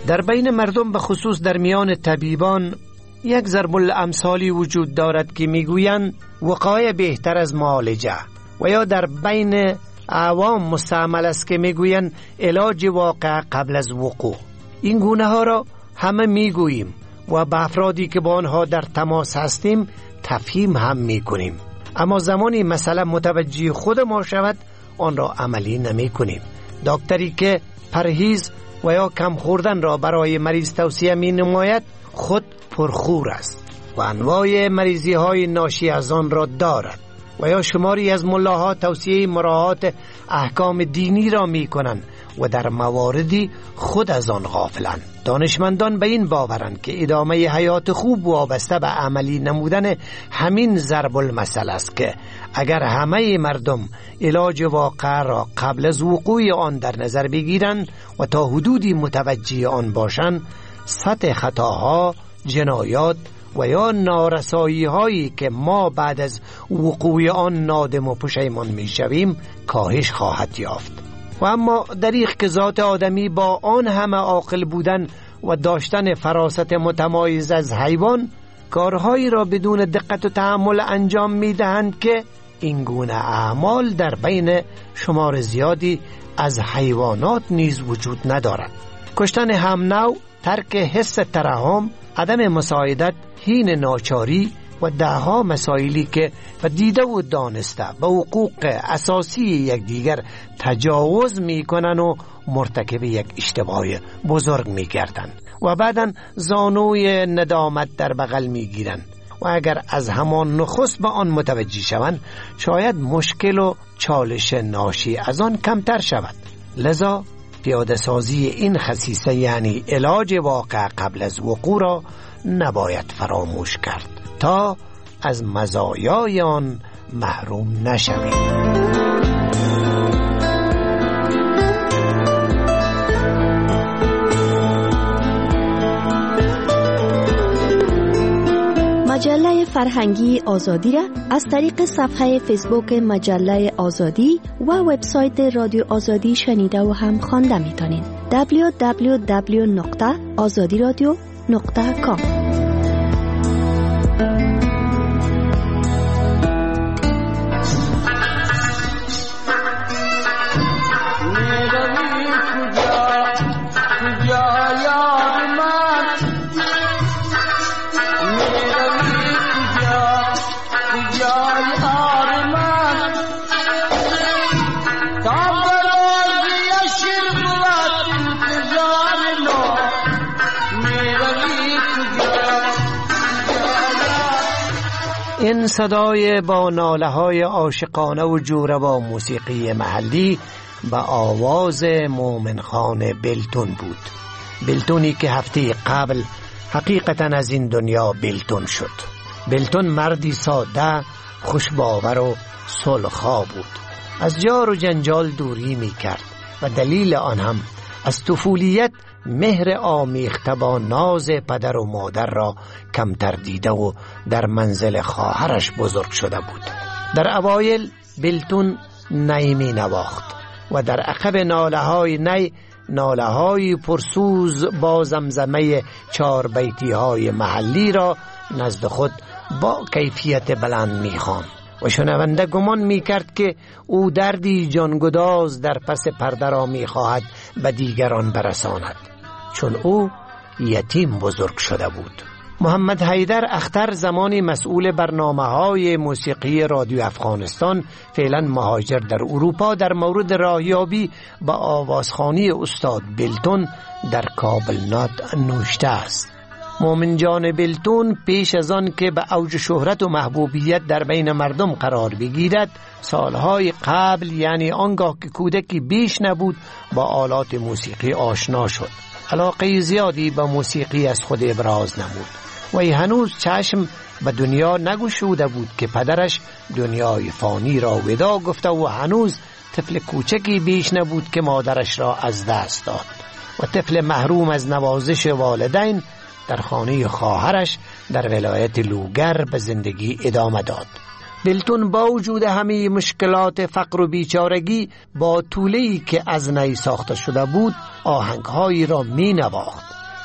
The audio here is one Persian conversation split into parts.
در بین مردم به خصوص در میان طبیبان یک ضرب الامثالی وجود دارد که میگویند وقایه بهتر از معالجه، و یا در بین عوام مستعمل است که میگویند علاج واقع قبل از وقوع. این گونه ها را همه میگوییم و به افرادی که با آنها در تماس هستیم تفهیم هم میکنیم، اما زمانی مسئله متوجه خود ما شود آن را عملی نمی کنیم. دکتری که پرهیز و یا کم خوردن را برای مریض توصیه می نماید خود پرخور است و انواع مریضی های ناشی از آن را دارد، و یا شماری از ملاها توصیه مراعات احکام دینی را می کنند و در مواردی خود از آن غافلند. دانشمندان به این باورند که ادامه حیات خوب وابسته به عملی نمودن همین ضرب المثل است که اگر همه مردم علاج واقع را قبل از وقوع آن در نظر بگیرند و تا حدودی متوجه آن باشند، سطح خطاها، جنایات و یا نارسایی هایی که ما بعد از وقوع آن نادم و پشیمان می شویم کاهش خواهد یافت. و اما دریغ که ذات آدمی با آن همه عاقل بودن و داشتن فراست متمایز از حیوان کارهایی را بدون دقت و تأمل انجام می دهند که این گونه اعمال در بین شمار زیادی از حیوانات نیز وجود ندارد. کشتن همنوع، ترک حس ترحم، عدم مساعدت، هین ناچاری و دهها مسائلی که و دیده و دانسته به حقوق اساسی یکدیگر تجاوز میکنن و مرتکب یک اشتباه بزرگ میگردن و بعداً زانوی ندامت در بغل میگیرن و اگر از همان نخست به آن متوجه شوند شاید مشکل و چالش ناشی از آن کمتر شود. لذا پیاده سازی این خصیصه یعنی علاج واقع قبل از وقوع را نباید فراموش کرد تا از مزایای آن محروم نشویم. مجله فرهنگی آزادی را از طریق صفحه فیسبوک مجله آزادی و وبسایت رادیو آزادی شنیده و هم خوانده میتونید. www.azadiradio.com این صدای با ناله‌های عاشقانه و جوروا موسیقی محلی به آواز مومن خان بلتون بود. بلتونی که هفته قبل حقیقتاً از این دنیا بلتون شد. بلتون مردی ساده، خوشباور و صلح‌خواه بود. از جار و جنجال دوری می کرد و دلیل آن هم از طفولیت مهر آمیخته با ناز پدر و مادر را کمتر دیده و در منزل خواهرش بزرگ شده بود. در اوایل بلتون نی می نواخت و در عقب ناله های نی ناله های پرسوز با زمزمه 4 بیتی های محلی را نزد خود با کیفیت بلند می خواند و شنونده گمان می کرد که او دردی جانگداز در پس پرده را می خواهد به دیگران برساند، چون او یتیم بزرگ شده بود. محمد حیدر اختر زمانی مسئول برنامه‌های موسیقی رادیو افغانستان، فعلا مهاجر در اروپا، در مورد راهیابی به آوازخوانی استاد بلتون در کابل نات نوشته است. مومن جان بلتون پیش از آن که به اوج شهرت و محبوبیت در بین مردم قرار بگیرد، سالهای قبل یعنی آنگاه که کودکی بیش نبود با آلات موسیقی آشنا شد. علاقه زیادی به موسیقی از خود ابراز نمود و هنوز چشم به دنیا نگشوده بود که پدرش دنیای فانی را وداع گفته و هنوز طفل کوچکی بیش نبود که مادرش را از دست داد و طفل محروم از نوازش والدین در خانه خواهرش در ولایت لوگر به زندگی ادامه داد. بلتون با وجود همه مشکلات فقر و بیچارگی با طوله‌ای که از نی ساخته شده بود آهنگهایی را می نواخت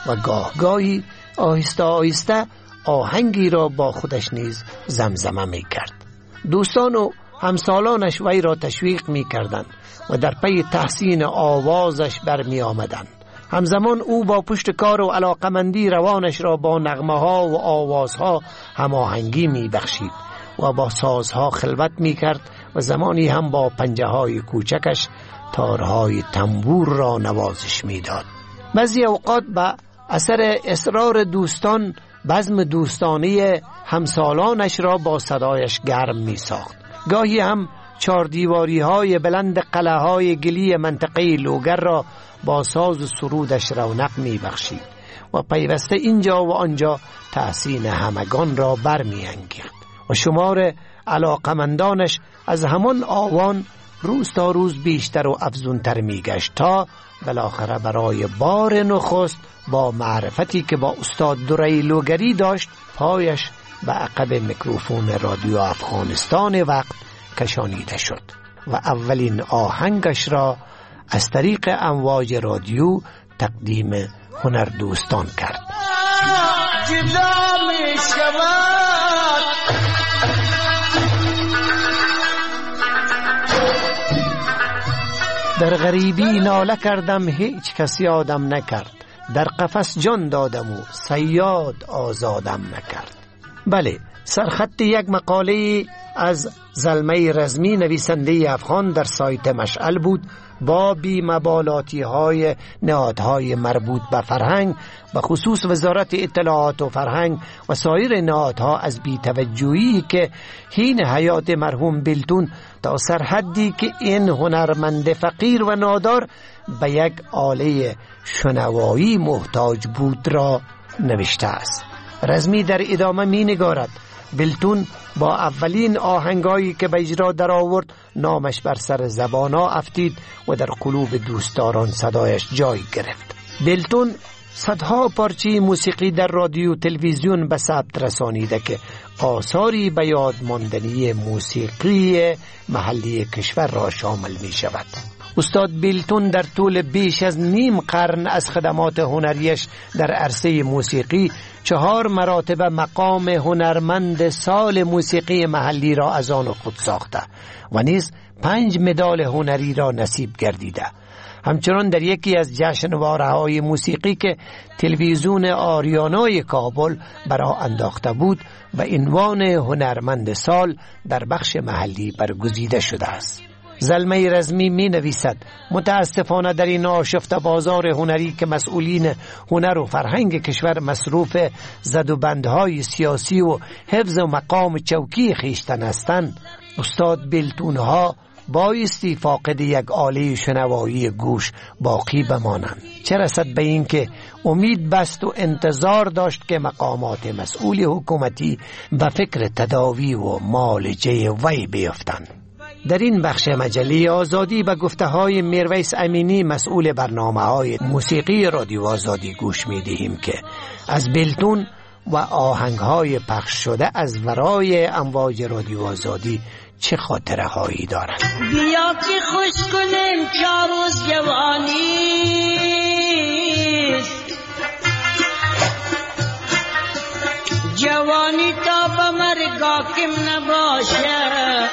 و گاهی آهسته آهسته آهنگی را با خودش نیز زمزمه می کرد. دوستان و همسالانش وی را تشویق می کردند و در پی تحسین آوازش برمی آمدند. همزمان او با پشت کار و علاقمندی روانش را با نغمه ها و آوازها هماهنگی می بخشید و با سازها خلوت می کرد و زمانی هم با پنجه های کوچکش تارهای تنبور را نوازش می داد. بعضی اوقات به اثر اصرار دوستان بزم دوستانه همسالانش را با صدایش گرم می ساخت. گاهی هم چاردیواری های بلند قلعه های گلی منطقه لوگر را با ساز و سرودش رونق می بخشید و پیوسته اینجا و آنجا تحسین همگان را برمی انگیخت و شمار علاقمندانش از همان آوان روز تا روز بیشتر و افزونتر می گشت تا بالاخره برای بار نخست با معرفتی که با استاد دوری لوگری داشت پایش به عقب میکروفون رادیو افغانستان وقت کشانیده شد و اولین آهنگش را از طریق امواج رادیو تقدیم هنردوستان کرد. در غریبی ناله کردم هیچ کسی یادم نکرد، در قفس جان دادم و صیاد آزادم نکرد. بله، سرخط یک مقاله از زلمه رزمی نویسنده افغان در سایت مشعل بود با بی‌مبالاتی های نهادهای مربوط به فرهنگ و خصوص وزارت اطلاعات و فرهنگ و سایر نهادها از بی‌توجهی که حین حیات مرحوم بیلتون تا سرحدی که این هنرمند فقیر و نادار به یک آله شنوایی محتاج بود را نوشته است. رزمی در ادامه می نگارد بیلتون با اولین آهنگایی که به اجرا در آورد نامش بر سر زبانا افتید و در قلوب دوستداران صدایش جای گرفت. بیلتون صدها پارچه موسیقی در رادیو تلویزیون به ثبت رسانیده که آثاری به یاد ماندنی موسیقی محلی کشور را شامل می شود. استاد بیلتون در طول بیش از نیم قرن از خدمات هنریش در عرصه موسیقی 4 مراتب مقام هنرمند سال موسیقی محلی را از آن خود ساخته و نیز 5 مدال هنری را نصیب گردیده. همچنان در یکی از جشنواره‌های موسیقی که تلویزیون آریانای کابل برا انداخته بود به عنوان هنرمند سال در بخش محلی برگزیده شده است. زلمه رزمی می نویسد متاسفانه در این آشفته بازار هنری که مسئولین هنر و فرهنگ کشور مصروف زدوبندهای سیاسی و حفظ و مقام چوکی خیشتن هستند، استاد بیلتون ها بایستی فاقد یک آله شنوایی گوش باقی بمانند، چه رسد به این که امید بست و انتظار داشت که مقامات مسئول حکومتی به فکر تداوی و معالجه وی بیفتند. در این بخش مجله آزادی به گفته های میرویس امینی مسئول برنامه‌های موسیقی رادیو آزادی گوش می‌دهیم که از بیلتون و آهنگ‌های پخش شده از ورای امواج رادیو آزادی چه خاطره هایی دارند. بیا که خوش کنیم 4 روز جوانی، جوانی تا به مرگ حاکم نباشه.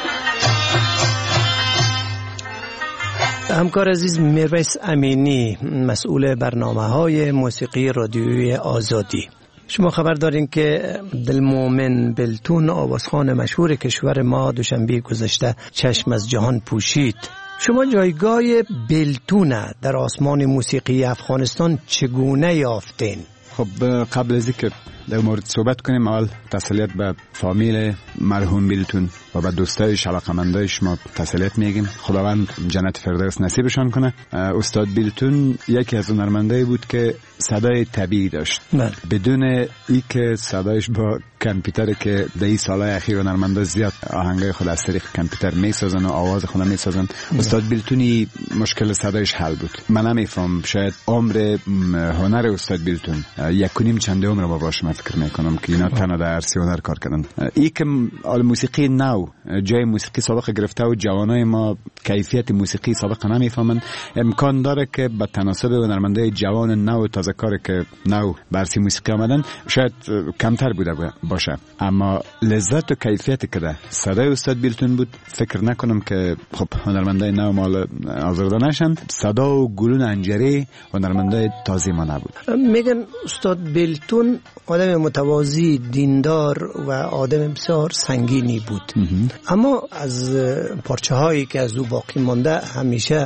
همکار عزیز میرویس امینی مسئول برنامه‌های موسیقی رادیوی آزادی، شما خبر دارین که دلمومن بیلتون آوازخوان مشهور کشور ما دوشنبه گذشته چشم از جهان پوشید. شما جایگاه بیلتون در آسمان موسیقی افغانستان چگونه یافتین؟ خب قبل از اینکه در مورد صحبت کنیم اول تسلیت به فامیل مرحوم بیلتون و به دوستایش علاقمندایش ما تسلیت میگیم، خداوند جنت فردوس نصیبشان کنه. استاد بیلتون یکی از هنرمندایی بود که صدای طبیعی داشت، بدون اینکه صدایش با کامپیوتر که در این سالهای اخیر هنرمندا زیاد آهنگای خود از طریق کامپیوتر میسازن و آواز خود میسازن، استاد بیلتونی مشکل صدایش حل بود. من نمیفهم شاید عمر هنر استاد بیلتون 1.5 چند عمر ما باشه، فکر میکنم که اینا تنها در عرصه هنر کار کردن. این که موسیقی نو جای موسیقی سابق گرفته و جوانای ما کیفیت موسیقی سابق نمیفهمن، امکان داره که با تناسب هنرمندای جوان نو تازه کار که نو بر عرصه موسیقی آمدن شاید کمتر بوده باشه، اما لذت و کیفیت که ده صدای استاد بیلتون بود فکر نکنم که خب هنرمندای نو مال آزرده نشن. صدا و گلون انجری هنرمندای تازه ما نبود. میگن استاد بیلتون آدم متواضع، دیندار و آدم بسیار سنگینی بود، اما از پارچه هایی که از او باقی مانده همیشه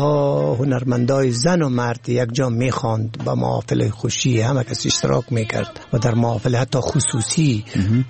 با هنرمندای زن و مرد یک جا میخواند، با محافل خوشی همه کسی اشتراک میکرد و در محافل حتی خصوصی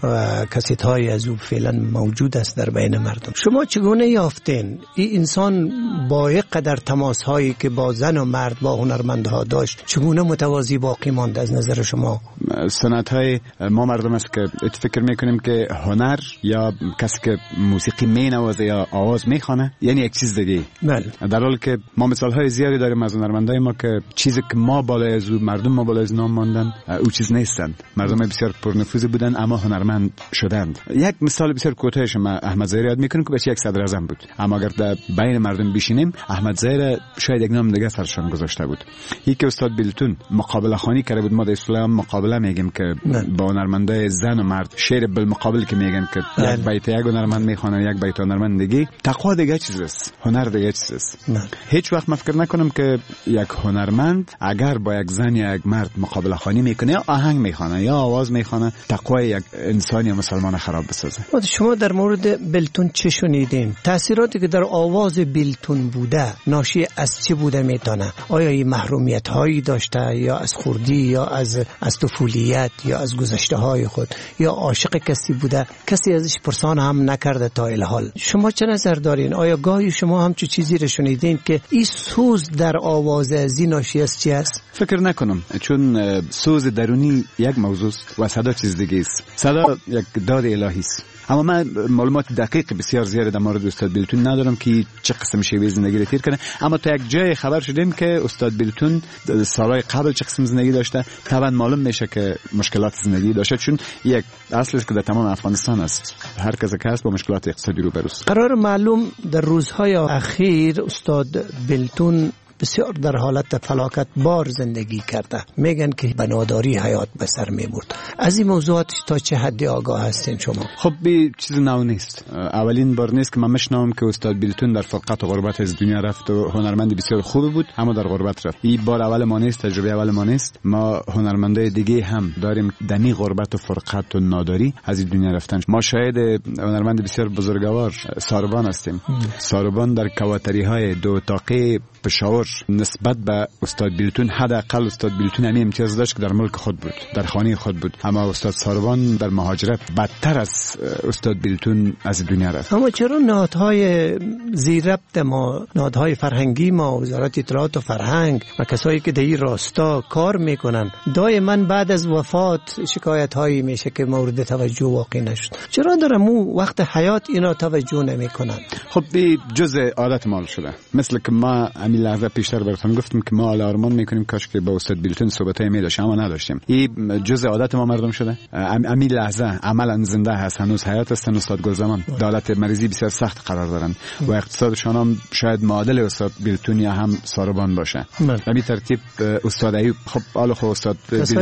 و کسیت های از او فعلا موجود است در بین مردم. شما چگونه یافتین این انسان با یک قدر تماس هایی که با زن و مرد با هنرمندها داشت چگونه متواضع باقی ماند از نظر شما؟ سنت های ما مردم است که فکر میکنیم که هنر یا کسی که موسیقی مینوازه یا آواز میخوانه یعنی یک چیز دیگه. در حالی که ما مثال های زیادی داریم از هنرمندای ما که چیزی که ما بالای از مردم ما بالای از نام ماندن او چیز نیستند. مردم بسیار پرنفوذ بودن اما هنرمند شدند. یک مثال بسیار کوتاهش ما احمد ظاهری یاد میکنم که بچه یک صدر اعظم بود، اما اگر در بین مردم بشینیم احمد ظاهری شاید یک نام دیگه سرشان گذاشته بود. یکی استاد بیلتون مقابله خوانی کرده بود. ما در اسلام مقابله میگیم که با هنرمندای زن و مرد شعر بالمقابل که میگن که یک بیت یک هنرمند میخوانه یک بیت هنرمند دیگه. تقوا دیگه چیز است، هنر دیگه چیز است. هیچ وقت فکر نکنم که یک هنرمند اگر با یک زن یا یک مرد مقابله خوانی میکنه یا آهنگ میخوانه یا آواز میخوانه تقوای یک انسان یا مسلمان خراب بسازه. شما در مورد بیلتون چه شنیدین؟ تأثیراتی که در آواز بیلتون بوده ناشی از چه بوده میتونه؟ آیا این محرومیت هایی داشته یا از خردی یا از طفولیت یا از گذشته های خود یا عاشق کسی بوده کسی ازش پرسان هم نکرده تا الحال؟ شما چه نظر دارین؟ آیا گاهی شما هم چیزی رو شنیدین که این سوز در آواز از این ناشی از چی است؟ فکر نکنم، چون سوز درونی یک موضوع است و صدا چیز دیگه است. صدا یک داد الهی است. اما من معلومات دقیق بسیار زیاد در مورد استاد بیلتون ندارم که چه قسم شیوه زندگی رو تیر کنه، اما تا یک جای خبر شدیم که استاد بیلتون سالهای قبل چه قسم زندگی داشته. طبعا معلوم میشه که مشکلات زندگی داشته، چون یک اصل است که در تمام افغانستان است هر کسی که هست با مشکلات اقتصادی روبروست. قرار معلوم در روزهای اخیر استاد بیلتون بسیار در حالت فلاکت بار زندگی کرده. میگن که به ناداری حیات به سر میبرد. از این موضوعات تا چه حدی آگاه هستین شما؟ خب بی چیز نو نیست. اولین بار نیست که من میشنوم که استاد بیلتون در فرقت و غربت از دنیا رفت و هنرمند بسیار خوب بود اما در غربت رفت. این بار اول ما نیست، تجربه اول ما نیست. ما هنرمندای دیگه هم داریم دمی غربت و فرقت و ناداری از دنیا رفتن. ما شاهد هنرمند بسیار بزرگوار ساربان هستیم. ساربان در کواتری های دو اتاقه پشاور نسبت به استاد بیلتون حداقل استاد بیلتون همین امتیاز داشت که در ملک خود بود، در خانه خود بود، اما استاد ساربان در مهاجرت بدتر از استاد بیلتون از دنیا رفت. اما چرا نهادهای زیربط ما، نهادهای فرهنگی ما، وزارت اطلاعات و فرهنگ و کسایی که در این راستا کار میکنن دائما بعد از وفات شکایت هایی میشه که مورد توجه واقع نشد؟ چرا در مو وقت حیات اینا توجه نمیکنن؟ خب به جزء عادت مال شده. مثل که ما همین لحظه پیشتر براتون گفتم که ما آرمان میکنیم کاش که با استاد بیلتون صحبتای می‌داشتیم اما نداشتیم. این جزء عادت ما مردم شده. همین لحظه عملا زنده هست، هنوز حیات هستن. استاد گلزمان دولت مریضی بسیار سخت قرار دارن و اقتصادشان هم شاید معادل استاد بیلتون یا هم ساربان باشه. همین ترتیب استاد ایوب خب حالا خب استاد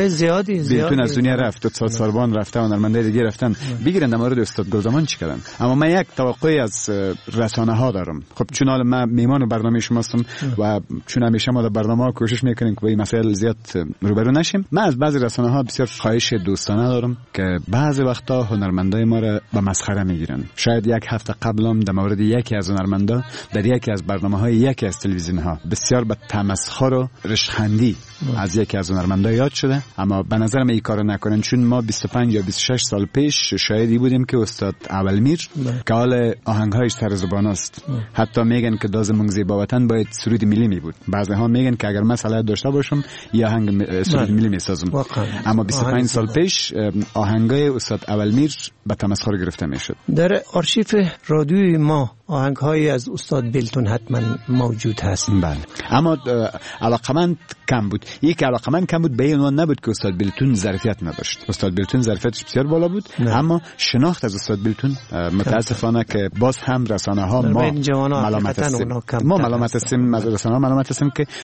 بیلتون از دنیا رفت، استاد ساربان رفته، هنرمندای دیگه رفتن. بگیرن در مورد استاد گلزمان چی کردن. اما من یک توقعی از رسانه ها دارم. خب چون حالا من میهمان برنامه شماستم و چون همیشه ما در برنامه‌ها کوشش میکنیم که با این مسائل زیاد روبرو نشیم، من از بعضی رسانه‌ها بسیار خواهش دوستانه دارم که بعضی وقتا هنرمندای ما را به مسخره میگیرن. شاید یک هفته قبلم در مورد یکی از هنرمندا در یکی از برنامه‌های یکی از تلویزیون‌ها بسیار به تمسخر و رشخندی از یکی از هنرمندا یاد شده، اما به نظر من این کارو نکنن، چون ما 25 یا 26 سال پیش شاهدی بودیم که استاد اولمیر که حال آهنگ‌هایش طرز زبان است، حتی میگن که دازمون زیبا وطن باید سرود ملی می بود. بعضی‌ها میگن که اگر من صلاحیت داشته باشم یه آهنگ سرود ملی میسازم. اما 25 سال پیش آهنگای استاد اولمیر به تمسخر گرفته میشد. در آرشیف رادیوی ما آهنگ های از استاد بیلتون حتما موجود هست. بله، اما علاقمند کم بود. یک علاقمند کم بود به این عنوان نبود که استاد بیلتون ظرفیت نداشت. استاد بیلتون ظرفیتش بسیار بالا بود، اما شناخت از استاد بیلتون متاسفانه که باز هم رسانه ها ما ملامت هستیم. ما ملامت هستیم، رسانه ها ملامت هستیم که